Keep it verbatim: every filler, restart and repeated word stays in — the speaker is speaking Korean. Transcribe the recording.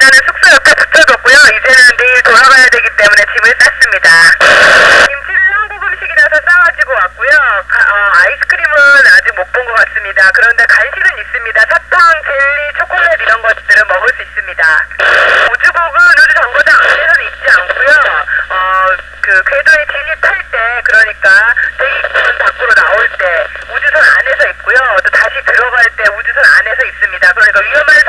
남자는 숙소 옆에 붙여뒀고요. 이제는 내일 돌아가야 되기 때문에 짐을 쌌습니다. 김치를 한국 음식이라서 싸가지고 왔고요. 가, 어, 아이스크림은 아직 못 본 것 같습니다. 그런데 간식은 있습니다. 사탕, 젤리, 초콜릿 이런 것들은 먹을 수 있습니다. 우주복은 우주 정거장 안에서는 입지 않고요. 어, 그 궤도에 진입할 때, 그러니까 대기권 밖으로 나올 때 우주선 안에서 있고요. 또 다시 들어갈 때 우주선 안에서 있습니다. 그러니까 위험한